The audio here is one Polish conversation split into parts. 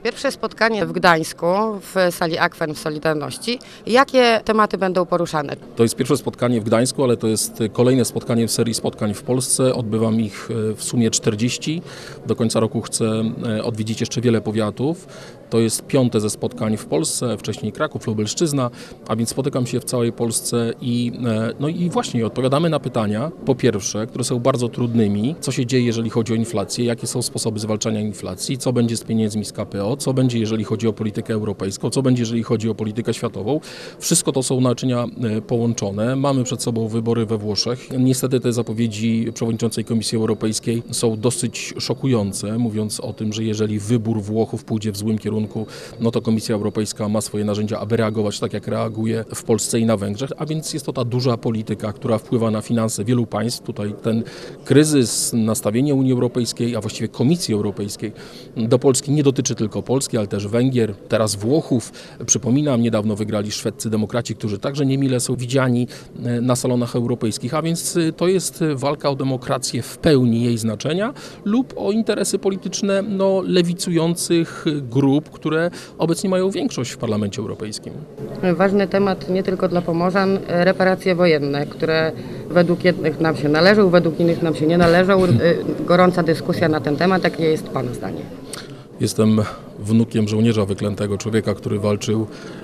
Pierwsze spotkanie w Gdańsku w sali Akwenu w Solidarności. Jakie tematy będą poruszane? To jest pierwsze spotkanie w Gdańsku, ale to jest kolejne spotkanie w serii spotkań w Polsce. Odbywam ich w sumie 40. Do końca roku chcę odwiedzić jeszcze wiele powiatów. To jest 5. ze spotkań w Polsce, wcześniej Kraków, Lubelszczyzna, a więc spotykam się w całej Polsce i właśnie odpowiadamy na pytania, po pierwsze, które są bardzo trudnymi. Co się dzieje, jeżeli chodzi o inflację? Jakie są sposoby zwalczania inflacji? Co będzie z pieniędzmi z KPO? Co będzie, jeżeli chodzi o politykę europejską? Co będzie, jeżeli chodzi o politykę światową? Wszystko to są naczynia połączone. Mamy przed sobą wybory we Włoszech. Niestety te zapowiedzi przewodniczącej Komisji Europejskiej są dosyć szokujące, mówiąc o tym, że jeżeli wybór Włochów pójdzie w złym kierunku, no to Komisja Europejska ma swoje narzędzia, aby reagować tak, jak reaguje w Polsce i na Węgrzech, a więc jest to ta duża polityka, która wpływa na finanse wielu państw. Tutaj ten kryzys, nastawienie Unii Europejskiej, a właściwie Komisji Europejskiej do Polski nie dotyczy tylko Polski, ale też Węgier, teraz Włochów. Przypominam, niedawno wygrali szwedzcy demokraci, którzy także niemile są widziani na salonach europejskich, a więc to jest walka o demokrację w pełni jej znaczenia lub o interesy polityczne lewicujących grup, które obecnie mają większość w Parlamencie Europejskim. Ważny temat nie tylko dla Pomorzan, reparacje wojenne, które według jednych nam się należą, według innych nam się nie należą. Gorąca dyskusja na ten temat. Jakie jest Pana zdanie? Jestem wnukiem żołnierza wyklętego, człowieka, który walczył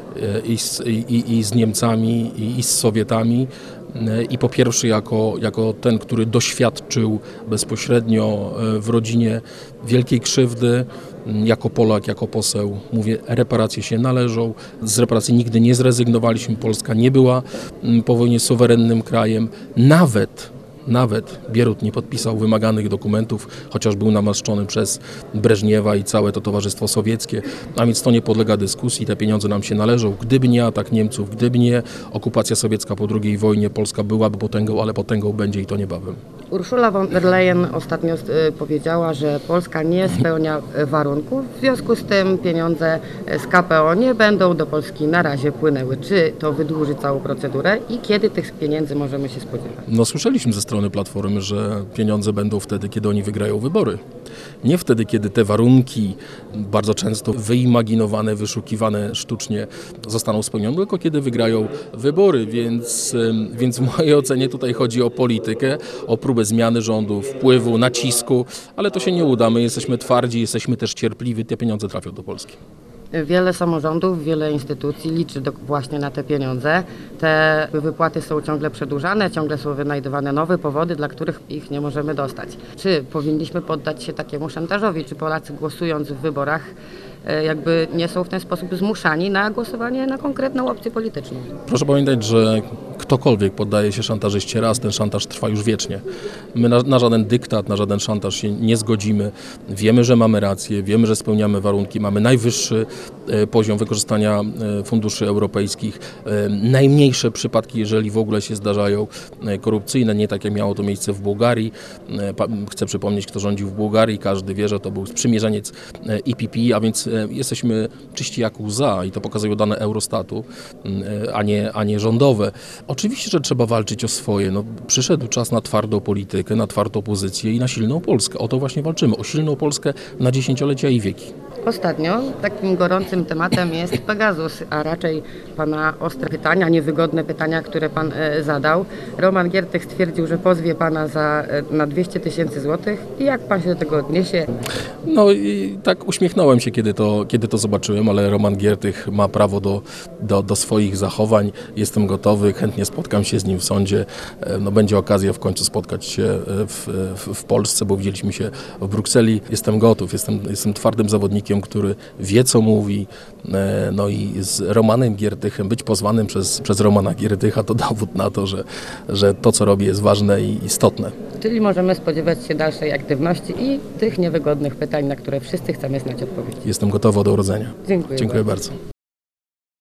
i z Niemcami, i z Sowietami. I po pierwsze jako ten, który doświadczył bezpośrednio w rodzinie wielkiej krzywdy, jako Polak, jako poseł, mówię, reparacje się należą. Z reparacji nigdy nie zrezygnowaliśmy. Polska nie była po wojnie suwerennym krajem. Nawet Bierut nie podpisał wymaganych dokumentów, chociaż był namaszczony przez Breżniewa i całe to Towarzystwo Sowieckie, a więc to nie podlega dyskusji, te pieniądze nam się należą. Gdyby nie atak Niemców, gdyby nie okupacja sowiecka po II wojnie, Polska byłaby potęgą, ale potęgą będzie i to niebawem. Ursula von der Leyen ostatnio powiedziała, że Polska nie spełnia warunków, w związku z tym pieniądze z KPO nie będą do Polski na razie płynęły. Czy to wydłuży całą procedurę i kiedy tych pieniędzy możemy się spodziewać? Słyszeliśmy ze strony Platformy, że pieniądze będą wtedy, kiedy oni wygrają wybory. Nie wtedy, kiedy te warunki, bardzo często wyimaginowane, wyszukiwane sztucznie, zostaną spełnione, tylko kiedy wygrają wybory, więc w mojej ocenie tutaj chodzi o politykę, o próbę zmiany rządu, wpływu, nacisku, ale to się nie uda. My jesteśmy twardzi, jesteśmy też cierpliwi, te pieniądze trafią do Polski. Wiele samorządów, wiele instytucji liczy właśnie na te pieniądze. Te wypłaty są ciągle przedłużane, ciągle są wynajdywane nowe powody, dla których ich nie możemy dostać. Czy powinniśmy poddać się takiemu szantażowi? Czy Polacy głosując w wyborach jakby nie są w ten sposób zmuszani na głosowanie na konkretną opcję polityczną? Proszę pamiętać, że ktokolwiek poddaje się szantażyście raz, ten szantaż trwa już wiecznie. My na żaden dyktat, na żaden szantaż się nie zgodzimy. Wiemy, że mamy rację, wiemy, że spełniamy warunki, mamy najwyższy poziom wykorzystania funduszy europejskich. Najmniejsze przypadki, jeżeli w ogóle się zdarzają, korupcyjne, nie tak jak miało to miejsce w Bułgarii. Chcę przypomnieć, kto rządził w Bułgarii. Każdy wie, że to był sprzymierzeniec EPP, a więc jesteśmy czyści jak łza i to pokazują dane Eurostatu, a nie rządowe. Oczywiście, że trzeba walczyć o swoje. Przyszedł czas na twardą politykę, na twardą pozycję i na silną Polskę. O to właśnie walczymy. O silną Polskę na dziesięciolecia i wieki. Ostatnio takim gorącym tematem jest Pegasus, a raczej Pana ostre pytania, niewygodne pytania, które Pan zadał. Roman Giertych stwierdził, że pozwie Pana na 200 000 złotych. I jak Pan się do tego odniesie? I tak uśmiechnąłem się, kiedy to zobaczyłem, ale Roman Giertych ma prawo do swoich zachowań. Jestem gotowy, chętnie spotkam się z nim w sądzie. Będzie okazja w końcu spotkać się w Polsce, bo widzieliśmy się w Brukseli. Jestem gotów, jestem twardym zawodnikiem, który wie, co mówi. I z Romanem Giertychem, być pozwanym przez Romana Giertycha, to dowód na to, że to, co robi, jest ważne i istotne. Czyli możemy spodziewać się dalszej aktywności i tych niewygodnych pytań, na które wszyscy chcemy znać odpowiedź. Jestem gotowy od urodzenia. Dziękuję bardzo.